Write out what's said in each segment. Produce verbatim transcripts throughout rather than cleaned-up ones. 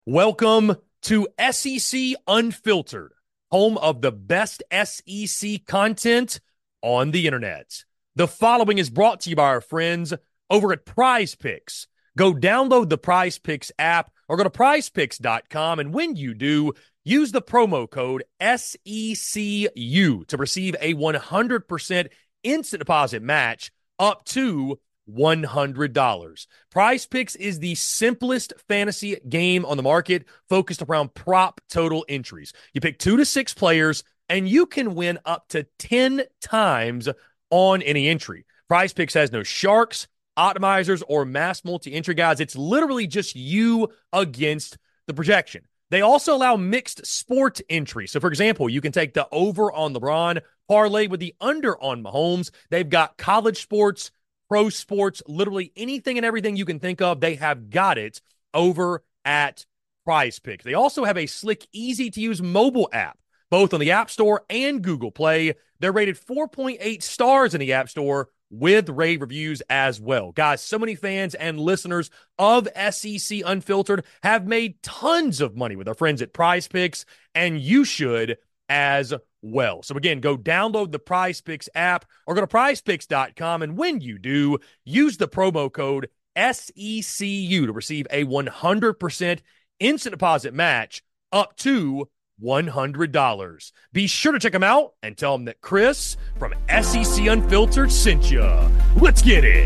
Welcome to S E C Unfiltered, home of the best S E C content on the internet. The following is brought to you by our friends over at Prize Picks. Go download the Prize Picks app or go to prize picks dot com, and when you do, use the promo code S E C U to receive a one hundred percent instant deposit match up to one hundred dollars. Prize Picks is the simplest fantasy game on the market, focused around prop total entries. You pick two to six players, and you can win up to ten times on any entry. Prize Picks has no sharks, optimizers, or mass multi-entry guides. It's literally just you against the projection. They also allow mixed sport entry. So, for example, you can take the over on LeBron, parlay with the under on Mahomes. They've got college sports, pro sports, literally anything and everything you can think of, they have got it over at Prize Picks. They also have a slick, easy-to-use mobile app, both on the App Store and Google Play. They're rated four point eight stars in the App Store with rave reviews as well. Guys, so many fans and listeners of S E C Unfiltered have made tons of money with our friends at Prize Picks, and you should as well. So again, go download the Prize Picks app or go to prize picks dot com, and when you do, use the promo code S E C U to receive a one hundred percent instant deposit match up to one hundred dollars. Be sure to check them out and tell them that Chris from S E C Unfiltered sent you. Let's get it.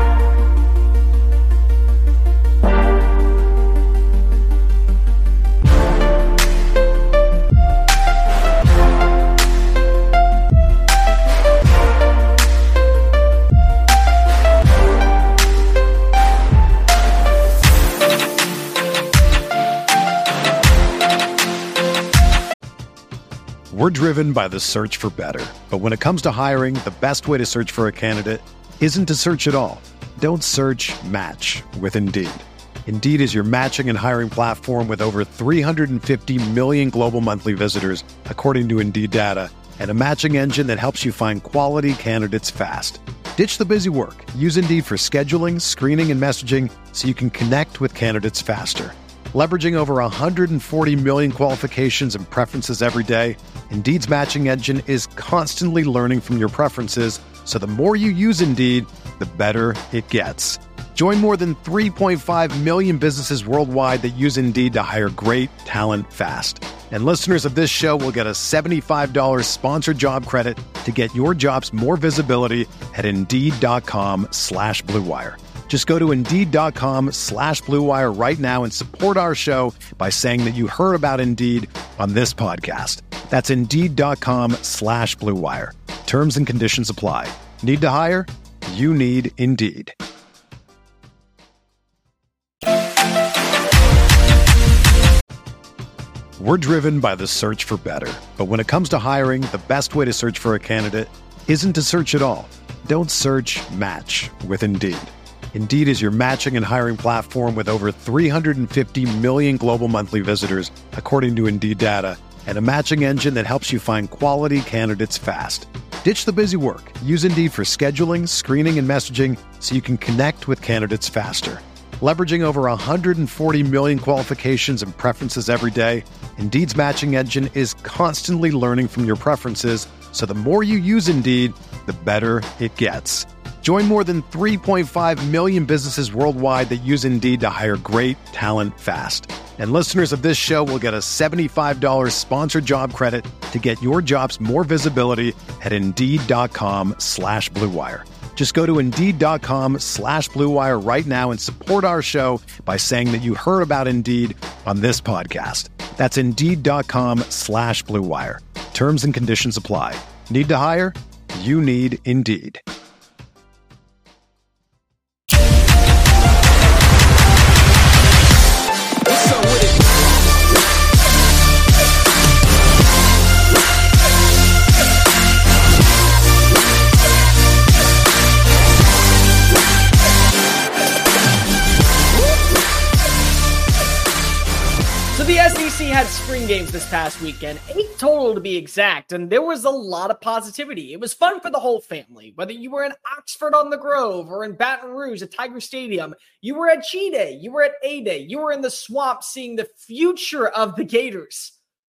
We're driven by the search for better. But when it comes to hiring, the best way to search for a candidate isn't to search at all. Don't search, match with Indeed. Indeed is your matching and hiring platform with over three hundred fifty million global monthly visitors, according to Indeed data, and a matching engine that helps you find quality candidates fast. Ditch the busy work. Use Indeed for scheduling, screening, and messaging so you can connect with candidates faster. Leveraging over one hundred forty million qualifications and preferences every day, Indeed's matching engine is constantly learning from your preferences, so the more you use Indeed, the better it gets. Join more than three point five million businesses worldwide that use Indeed to hire great talent fast. And listeners of this show will get a seventy-five dollars sponsored job credit to get your jobs more visibility at Indeed.com slash Blue Wire. Just go to Indeed.com slash Blue Wire right now and support our show by saying that you heard about Indeed on this podcast. That's Indeed.com slash Blue Wire. Terms and conditions apply. Need to hire? You need Indeed. We're driven by the search for better. But when it comes to hiring, the best way to search for a candidate isn't to search at all. Don't search, match with Indeed. Indeed is your matching and hiring platform with over three hundred fifty million global monthly visitors, according to Indeed data, and a matching engine that helps you find quality candidates fast. Ditch the busy work. Use Indeed for scheduling, screening, and messaging so you can connect with candidates faster. Leveraging over one hundred forty million qualifications and preferences every day, Indeed's matching engine is constantly learning from your preferences, so the more you use Indeed, the better it gets. Join more than three point five million businesses worldwide that use Indeed to hire great talent fast. And listeners of this show will get a seventy-five dollars sponsored job credit to get your jobs more visibility at Indeed.com slash Blue Wire. Just go to Indeed.com slash Blue Wire right now and support our show by saying that you heard about Indeed on this podcast. That's Indeed.com slash Blue Wire. Terms and conditions apply. Need to hire? You need Indeed. So the S E C had spring games this past weekend, eight total to be exact, and there was a lot of positivity. It was fun for the whole family. Whether you were in Oxford on the Grove or in Baton Rouge at Tiger Stadium, you were at G-Day, you were at A-Day, you were in the swamp seeing the future of the Gators.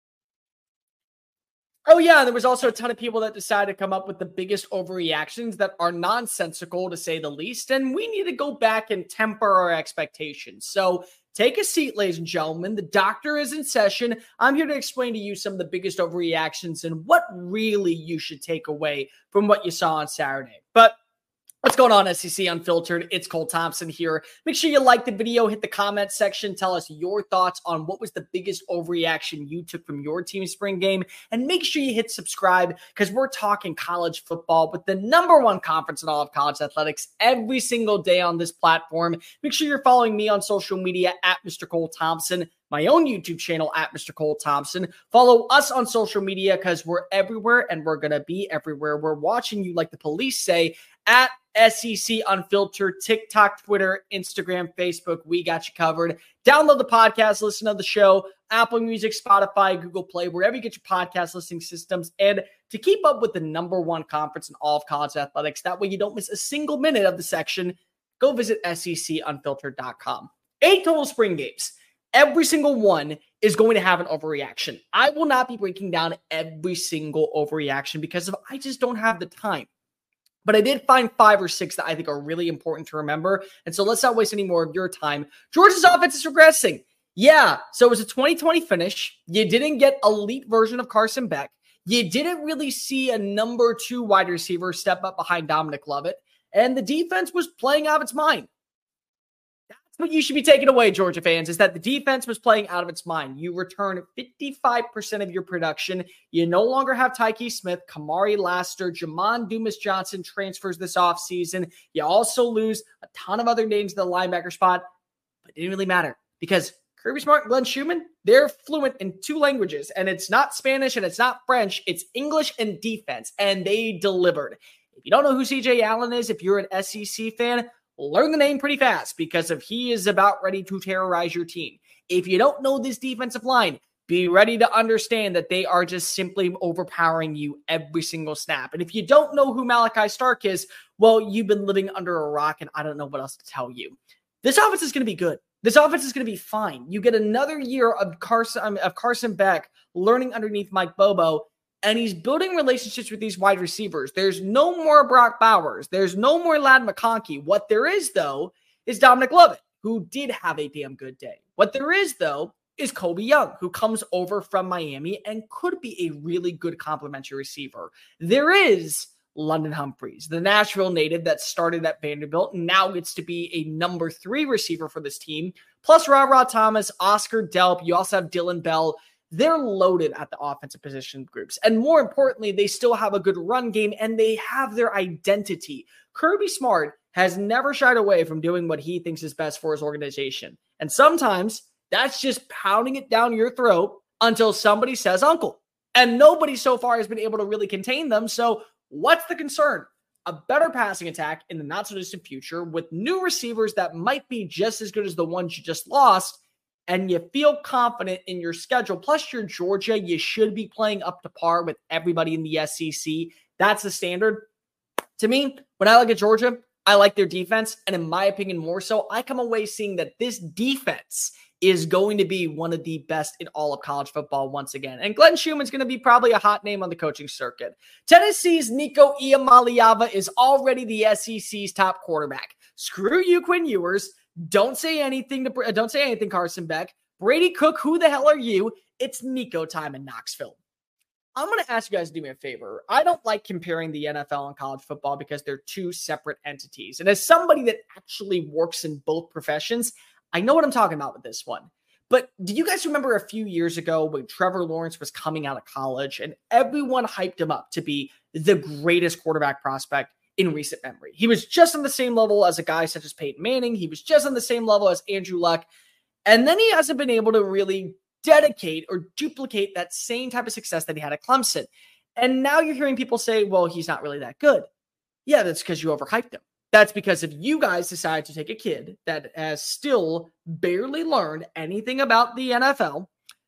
Oh yeah, and there was also a ton of people that decided to come up with the biggest overreactions that are nonsensical to say the least, and we need to go back and temper our expectations. So take a seat, ladies and gentlemen. The doctor is in session. I'm here to explain to you some of the biggest overreactions and what really you should take away from what you saw on Saturday. But what's going on, S E C Unfiltered? It's Cole Thompson here. Make sure you like the video, hit the comment section, tell us your thoughts on what was the biggest overreaction you took from your team's spring game, and make sure you hit subscribe because we're talking college football with the number one conference in all of college athletics every single day on this platform. Make sure you're following me on social media at Mister Cole Thompson, my own YouTube channel at Mister Cole Thompson. Follow us on social media because we're everywhere and we're going to be everywhere. We're watching you like the police say at S E C Unfiltered, TikTok, Twitter, Instagram, Facebook. We got you covered. Download the podcast, listen to the show, Apple Music, Spotify, Google Play, wherever you get your podcast listening systems. And to keep up with the number one conference in all of college athletics, that way you don't miss a single minute of the section, go visit S E C unfiltered dot com. Eight total spring games. Every single one is going to have an overreaction. I will not be breaking down every single overreaction because of I just don't have the time. But I did find five or six that I think are really important to remember. And so let's not waste any more of your time. Georgia's offense is regressing. Yeah, so it was a twenty twenty finish. You didn't get elite version of Carson Beck. You didn't really see a number two wide receiver step up behind Dominic Lovett. And the defense was playing out of its mind. That's what you should be taking away, Georgia fans, is that the defense was playing out of its mind. You return fifty-five percent of your production. You no longer have Tyke Smith, Kamari Laster, Jamon Dumas-Johnson transfers this offseason. You also lose a ton of other names to the linebacker spot, but it didn't really matter because Kirby Smart and Glenn Schumann, they're fluent in two languages, and it's not Spanish and it's not French. It's English and defense, and they delivered. If you don't know who C J Allen is, if you're an S E C fan, learn the name pretty fast because if he is about ready to terrorize your team. If you don't know this defensive line, be ready to understand that they are just simply overpowering you every single snap. And if you don't know who Malachi Stark is, well, you've been living under a rock and I don't know what else to tell you. This offense is going to be good. This offense is going to be fine. You get another year of Carson, of Carson Beck learning underneath Mike Bobo, and he's building relationships with these wide receivers. There's no more Brock Bowers. There's no more Ladd McConkey. What there is, though, is Dominic Lovett, who did have a damn good day. What there is, though, is Kobe Young, who comes over from Miami and could be a really good complementary receiver. There is London Humphreys, the Nashville native that started at Vanderbilt and now gets to be a number three receiver for this team. Plus Ra-Ra Thomas, Oscar Delp. You also have Dylan Bell. They're loaded at the offensive position groups. And more importantly, they still have a good run game and they have their identity. Kirby Smart has never shied away from doing what he thinks is best for his organization. And sometimes that's just pounding it down your throat until somebody says uncle. And nobody so far has been able to really contain them. So what's the concern? A better passing attack in the not so distant future with new receivers that might be just as good as the ones you just lost. And you feel confident in your schedule. Plus, you're Georgia. You should be playing up to par with everybody in the S E C. That's the standard. To me, when I look at Georgia, I like their defense. And in my opinion, more so, I come away seeing that this defense is going to be one of the best in all of college football once again. And Glenn Schumann's going to be probably a hot name on the coaching circuit. Tennessee's Nico Iamaleava is already the S E C's top quarterback. Screw you, Quinn Ewers. Don't say anything to don't say anything, Carson Beck. Brady Cook, who the hell are you? It's Nico time in Knoxville. I'm going to ask you guys to do me a favor. I don't like comparing the N F L and college football because they're two separate entities. And as somebody that actually works in both professions, I know what I'm talking about with this one. But do you guys remember a few years ago when Trevor Lawrence was coming out of college and everyone hyped him up to be the greatest quarterback prospect in recent memory? He was just on the same level as a guy such as Peyton Manning. He was just on the same level as Andrew Luck. And then he hasn't been able to really dedicate or duplicate that same type of success that he had at Clemson. And now you're hearing people say, well, he's not really that good. Yeah, that's because you overhyped him. That's because if you guys decide to take a kid that has still barely learned anything about the N F L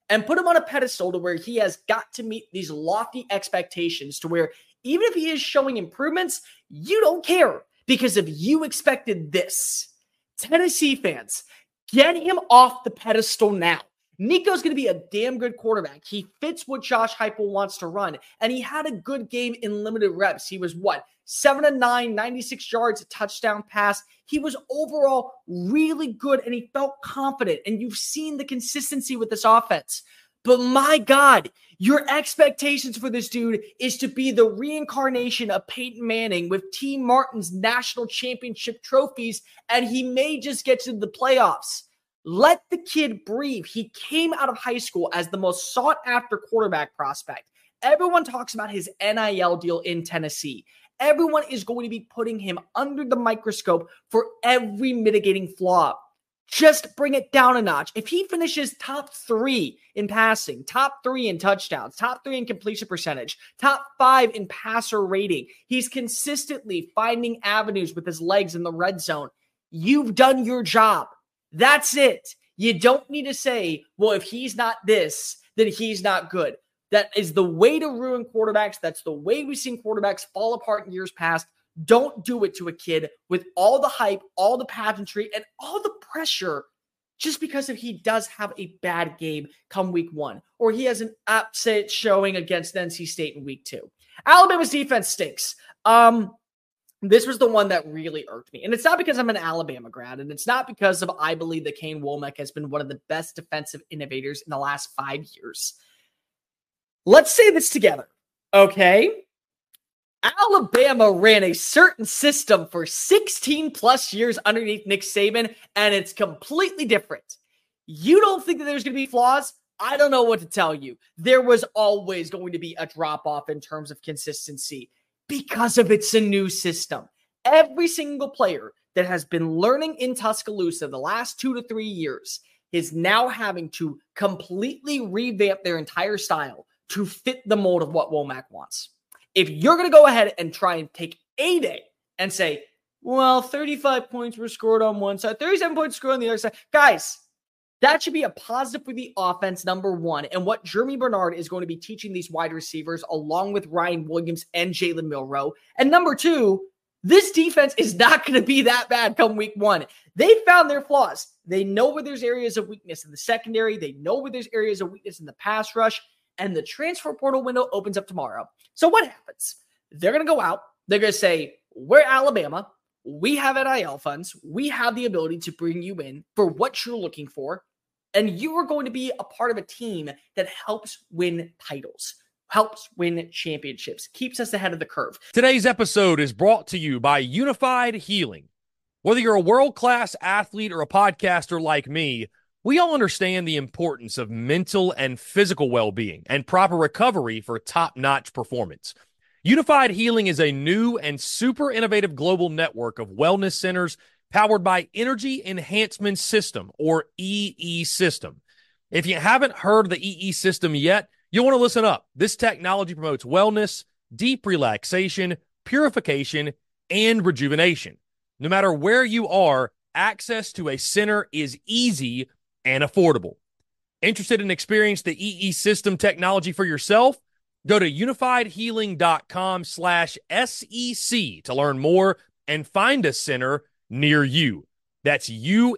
and put him on a pedestal to where he has got to meet these lofty expectations to where even if he is showing improvements, you don't care because if you expected this. Tennessee fans, get him off the pedestal now. Nico's going to be a damn good quarterback. He fits what Josh Heupel wants to run, and he had a good game in limited reps. He was, what, seven and nine, ninety-six yards, a touchdown pass. He was overall really good, and he felt confident, and you've seen the consistency with this offense. But my God, your expectations for this dude is to be the reincarnation of Peyton Manning with T. Martin's national championship trophies, and he may just get to the playoffs. Let the kid breathe. He came out of high school as the most sought-after quarterback prospect. Everyone talks about his N I L deal in Tennessee. Everyone is going to be putting him under the microscope for every mitigating flaw. Just bring it down a notch. If he finishes top three in passing, top three in touchdowns, top three in completion percentage, top five in passer rating, he's consistently finding avenues with his legs in the red zone. You've done your job. That's it. You don't need to say, well, if he's not this, then he's not good. That is the way to ruin quarterbacks. That's the way we've seen quarterbacks fall apart in years past. Don't do it to a kid with all the hype, all the pageantry, and all the pressure just because if he does have a bad game come week one, or he has an upset showing against N C State in week two. Alabama's defense stinks. Um, This was the one that really irked me. And it's not because I'm an Alabama grad, and it's not because of I believe that Kane Womack has been one of the best defensive innovators in the last five years. Let's say this together, okay? Alabama ran a certain system for sixteen plus years underneath Nick Saban, and it's completely different. You don't think that there's going to be flaws? I don't know what to tell you. There was always going to be a drop-off in terms of consistency because of it's a new system. Every single player that has been learning in Tuscaloosa the last two to three years is now having to completely revamp their entire style to fit the mold of what Womack wants. If you're going to go ahead and try and take a day and say, well, thirty-five points were scored on one side, thirty-seven points scored on the other side. Guys, that should be a positive for the offense, number one. And what Jeremy Bernard is going to be teaching these wide receivers along with Ryan Williams and Jalen Milroe. And number two, this defense is not going to be that bad come week one. They found their flaws. They know where there's areas of weakness in the secondary. They know where there's areas of weakness in the pass rush. And the transfer portal window opens up tomorrow. So what happens? They're going to go out. They're going to say, we're Alabama. We have N I L funds. We have the ability to bring you in for what you're looking for. And you are going to be a part of a team that helps win titles, helps win championships, keeps us ahead of the curve. Today's episode is brought to you by Unified Healing. Whether you're a world-class athlete or a podcaster like me, we all understand the importance of mental and physical well-being and proper recovery for top-notch performance. Unified Healing is a new and super innovative global network of wellness centers powered by Energy Enhancement System, or E E System. If you haven't heard of the E E System yet, you'll want to listen up. This technology promotes wellness, deep relaxation, purification, and rejuvenation. No matter where you are, access to a center is easy and affordable. Interested in experiencing the E E System technology for yourself? Go to unifiedhealing.com slash SEC to learn more and find a center near you. That's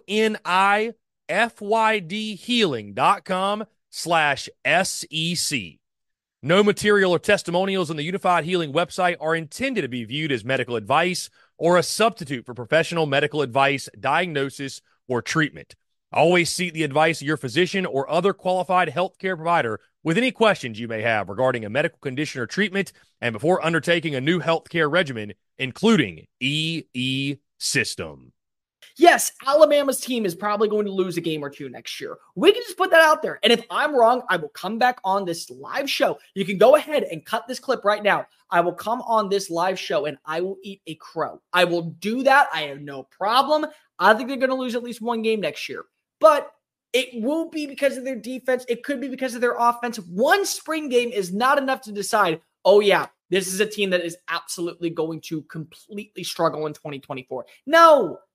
U-N-I-F-Y-D healing.com slash S-E-C. No material or testimonials on the Unified Healing website are intended to be viewed as medical advice or a substitute for professional medical advice, diagnosis, or treatment. Always seek the advice of your physician or other qualified healthcare provider with any questions you may have regarding a medical condition or treatment and before undertaking a new healthcare regimen, including E E System. Yes, Alabama's team is probably going to lose a game or two next year. We can just put that out there. And if I'm wrong, I will come back on this live show. You can go ahead and cut this clip right now. I will come on this live show and I will eat a crow. I will do that. I have no problem. I think they're going to lose at least one game next year. But it will be because of their defense. It could be because of their offense. One spring game is not enough to decide, oh yeah, this is a team that is absolutely going to completely struggle in twenty twenty-four. No,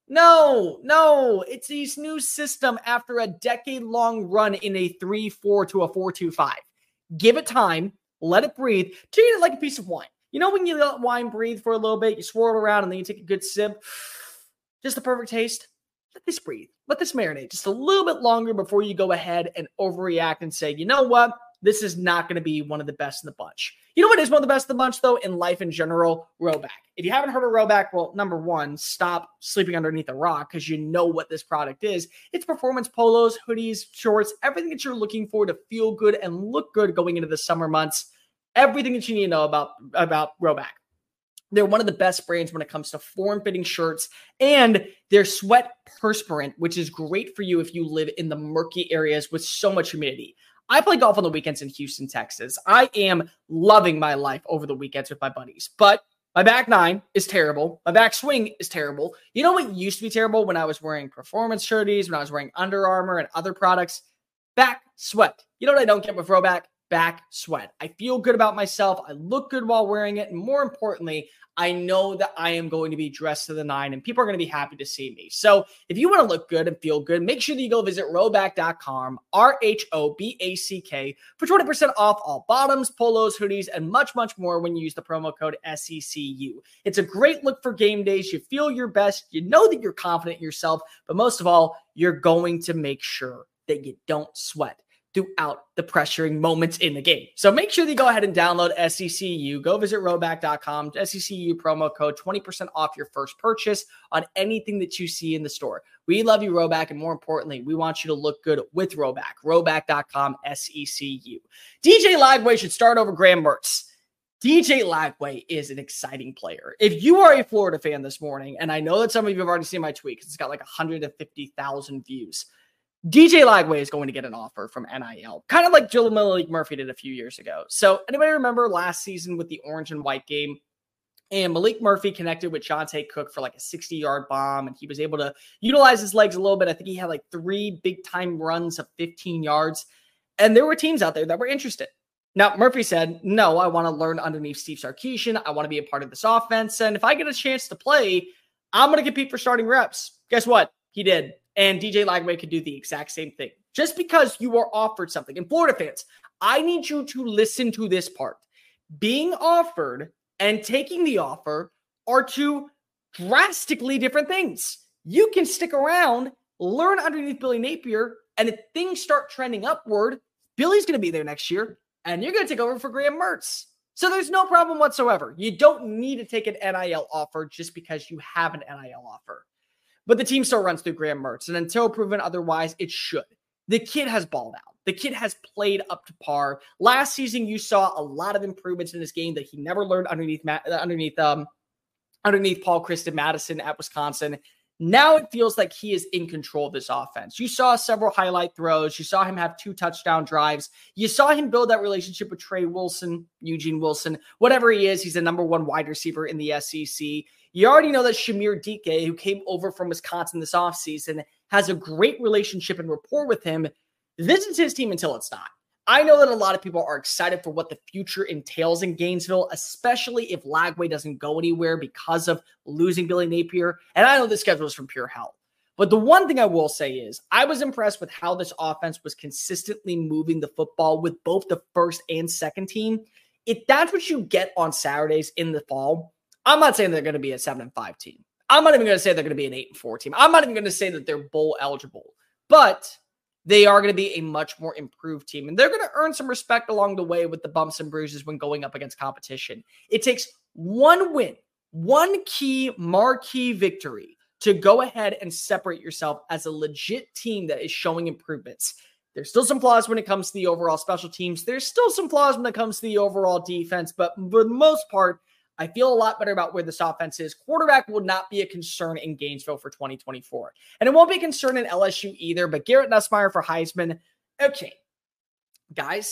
No, no, it's his new system after a decade-long run in a three four to a four two five. Give it time, let it breathe, treat it like a piece of wine. You know when you let wine breathe for a little bit, you swirl it around, and then you take a good sip? Just the perfect taste. Let this breathe. Let this marinate just a little bit longer before you go ahead and overreact and say, you know what? This is not going to be one of the best in the bunch. You know what is one of the best in the bunch, though, in life in general? Rhoback. If you haven't heard of Rhoback, well, number one, stop sleeping underneath a rock because you know what this product is. It's performance polos, hoodies, shorts, everything that you're looking for to feel good and look good going into the summer months. Everything that you need to know about, about Rhoback. They're one of the best brands when it comes to form-fitting shirts, and they're sweat perspirant, which is great for you if you live in the murky areas with so much humidity. I play golf on the weekends in Houston, Texas. I am loving my life over the weekends with my buddies, but my back nine is terrible. My back swing is terrible. You know what used to be terrible when I was wearing performance shirties, when I was wearing Under Armour and other products? Back sweat. You know what I don't get with Rhoback? Back sweat. I feel good about myself. I look good while wearing it. And more importantly, I know that I am going to be dressed to the nine and people are going to be happy to see me. So if you want to look good and feel good, make sure that you go visit rhoback dot com, R H O B A C K, for twenty percent off all bottoms, polos, hoodies, and much, much more when you use the promo code S E C U. It's a great look for game days. You feel your best. You know that you're confident in yourself, but most of all, you're going to make sure that you don't sweat throughout the pressuring moments in the game. So make sure that you go ahead and download S E C U. Go visit rhoback dot com, S E C U promo code, twenty percent off your first purchase on anything that you see in the store. We love you, Rhoback, and more importantly, we want you to look good with Rhoback. rhoback dot com, S E C U. D J Lagway should start over Graham Mertz. D J Lagway is an exciting player. If you are a Florida fan this morning, and I know that some of you have already seen my tweet because it's got like one hundred fifty thousand views, D J Lagway is going to get an offer from N I L, kind of like Jill Malik Murphy did a few years ago. So anybody remember last season with the orange and white game? And Malik Murphy connected with Jonte Cook for like a sixty-yard bomb, and he was able to utilize his legs a little bit. I think he had like three big-time runs of fifteen yards, and there were teams out there that were interested. Now, Murphy said, no, I want to learn underneath Steve Sarkisian. I want to be a part of this offense, and if I get a chance to play, I'm going to compete for starting reps. Guess what? He did. And D J Lagway could do the exact same thing. Just because you are offered something. And Florida fans, I need you to listen to this part. Being offered and taking the offer are two drastically different things. You can stick around, learn underneath Billy Napier, and if things start trending upward, Billy's going to be there next year, and you're going to take over for Graham Mertz. So there's no problem whatsoever. You don't need to take an N I L offer just because you have an N I L offer. But the team still runs through Graham Mertz, and until proven otherwise, it should. The kid has balled out. The kid has played up to par. Last season, you saw a lot of improvements in his game that he never learned underneath underneath um, underneath Paul Kristen Madison at Wisconsin. Now it feels like he is in control of this offense. You saw several highlight throws. You saw him have two touchdown drives. You saw him build that relationship with Trey Wilson, Eugene Wilson, whatever he is. He's the number one wide receiver in the S E C. You already know that Shamir Dike, who came over from Wisconsin this offseason, has a great relationship and rapport with him. This is his team until it's not. I know that a lot of people are excited for what the future entails in Gainesville, especially if Lagway doesn't go anywhere because of losing Billy Napier. And I know the schedule is from pure hell. But the one thing I will say is I was impressed with how this offense was consistently moving the football with both the first and second team. If that's what you get on Saturdays in the fall, I'm not saying they're going to be a seven and five team. I'm not even going to say they're going to be an eight and four team. I'm not even going to say that they're bowl eligible, but they are going to be a much more improved team, and they're going to earn some respect along the way with the bumps and bruises when going up against competition. It takes one win, one key marquee victory to go ahead and separate yourself as a legit team that is showing improvements. There's still some flaws when it comes to the overall special teams. There's still some flaws when it comes to the overall defense, but for the most part, I feel a lot better about where this offense is. Quarterback will not be a concern in Gainesville for twenty twenty-four. And it won't be a concern in L S U either, but Garrett Nussmeier for Heisman. Okay, guys,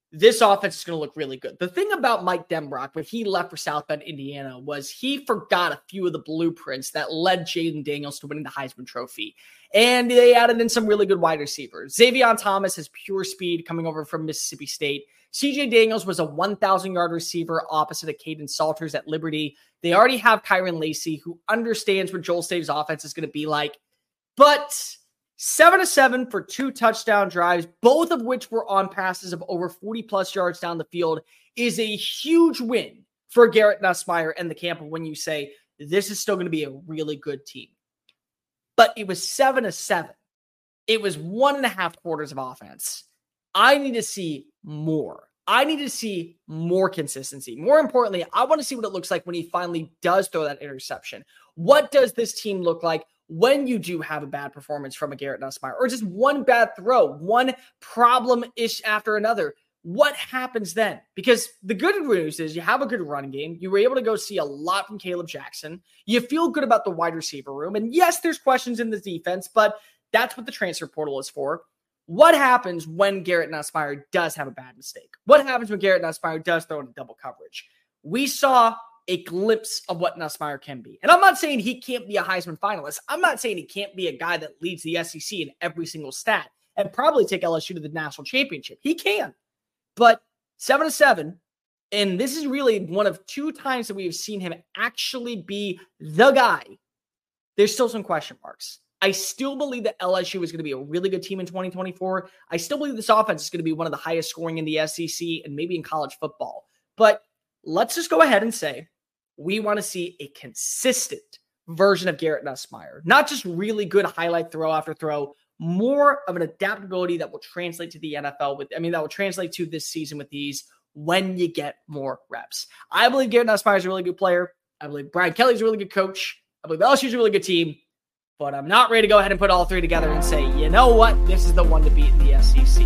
this offense is going to look really good. The thing about Mike Denbrock, when he left for South Bend, Indiana, was he forgot a few of the blueprints that led Jaden Daniels to winning the Heisman Trophy. And they added in some really good wide receivers. Xavier Thomas has pure speed coming over from Mississippi State. C J Daniels was a one thousand yard receiver opposite of Caden Salters at Liberty. They already have Kyron Lacey, who understands what Joel Stave's offense is going to be like. But seven to seven for two touchdown drives, both of which were on passes of over forty plus yards down the field, is a huge win for Garrett Nussmeier and the camp when you say this is still going to be a really good team. But it was seven to seven. It was one and a half quarters of offense. I need to see more. I need to see more consistency. More importantly, I want to see what it looks like when he finally does throw that interception. What does this team look like when you do have a bad performance from a Garrett Nussmeier, or just one bad throw, one problem-ish after another? What happens then? Because the good news is you have a good run game. You were able to go see a lot from Caleb Jackson. You feel good about the wide receiver room. And yes, there's questions in the defense, but that's what the transfer portal is for. What happens when Garrett Nussmeier does have a bad mistake? What happens when Garrett Nussmeier does throw into double coverage? We saw a glimpse of what Nussmeier can be. And I'm not saying he can't be a Heisman finalist. I'm not saying he can't be a guy that leads the S E C in every single stat and probably take L S U to the national championship. He can. But seven to seven, and this is really one of two times that we have seen him actually be the guy. There's still some question marks. I still believe that L S U is going to be a really good team in twenty twenty-four. I still believe this offense is going to be one of the highest scoring in the S E C and maybe in college football. But let's just go ahead and say we want to see a consistent version of Garrett Nussmeier, not just really good highlight throw after throw, more of an adaptability that will translate to the N F L with, I mean, that will translate to this season with these when you get more reps. I believe Garrett Nussmeier is a really good player. I believe Brian Kelly's a really good coach. I believe L S U's a really good team. But I'm not ready to go ahead and put all three together and say, you know what? This is the one to beat in the S E C.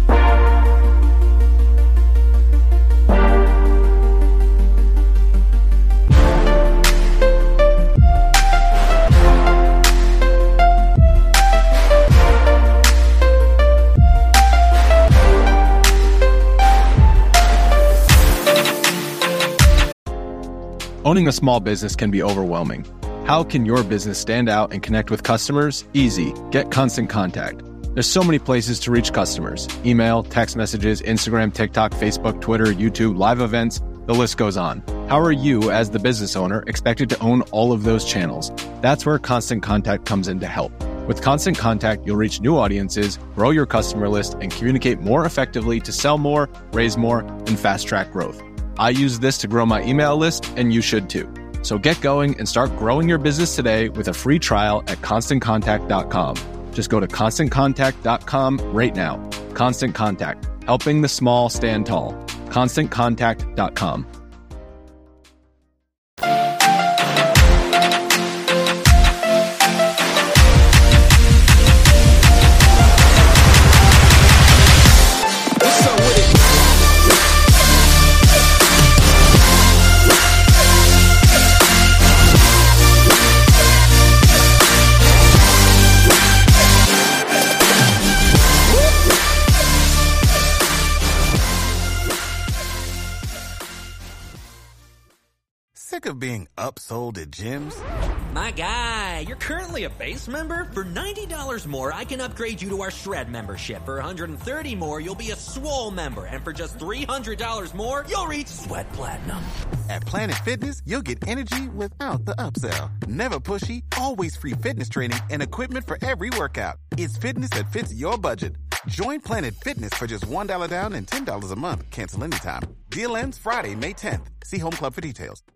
Owning a small business can be overwhelming. How can your business stand out and connect with customers? Easy. Get Constant Contact. There's so many places to reach customers. Email, text messages, Instagram, TikTok, Facebook, Twitter, YouTube, live events, the list goes on. How are you, as the business owner, expected to own all of those channels? That's where Constant Contact comes in to help. With Constant Contact, you'll reach new audiences, grow your customer list, and communicate more effectively to sell more, raise more, and fast-track growth. I use this to grow my email list, and you should too. So get going and start growing your business today with a free trial at constant contact dot com. Just go to constant contact dot com right now. Constant Contact, helping the small stand tall. constant contact dot com. Sick of being upsold at gyms? My guy, you're currently a base member? For ninety dollars more, I can upgrade you to our Shred membership. For one hundred thirty dollars more, you'll be a Swole member. And for just three hundred dollars more, you'll reach Sweat Platinum. At Planet Fitness, you'll get energy without the upsell. Never pushy, always free fitness training and equipment for every workout. It's fitness that fits your budget. Join Planet Fitness for just one dollar down and ten dollars a month. Cancel anytime. Deal ends Friday, May tenth. See Home Club for details.